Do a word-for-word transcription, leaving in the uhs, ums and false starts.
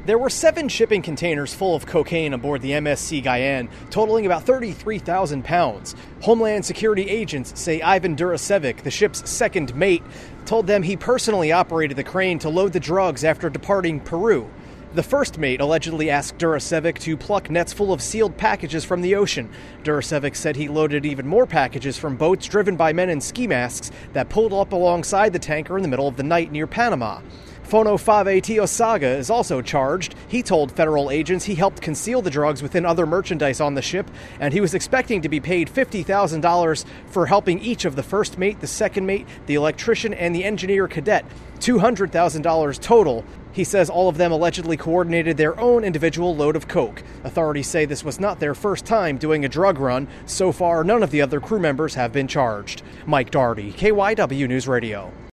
There were seven shipping containers full of cocaine aboard the M S C Guyane, totaling about thirty-three thousand pounds. Homeland Security agents say Ivan Durasevic, the ship's second mate, told them he personally operated the crane to load the drugs after departing Peru. The first mate allegedly asked Durasevic to pluck nets full of sealed packages from the ocean. Durasevic said he loaded even more packages from boats driven by men in ski masks that pulled up alongside the tanker in the middle of the night near Panama. Fono Fave Tiosaga is also charged. He told federal agents he helped conceal the drugs within other merchandise on the ship, and he was expecting to be paid fifty thousand dollars for helping each of the first mate, the second mate, the electrician, and the engineer cadet, two hundred thousand dollars total. He says all of them allegedly coordinated their own individual load of coke. Authorities say this was not their first time doing a drug run. So far, none of the other crew members have been charged. Mike Daugherty, K Y W News Radio.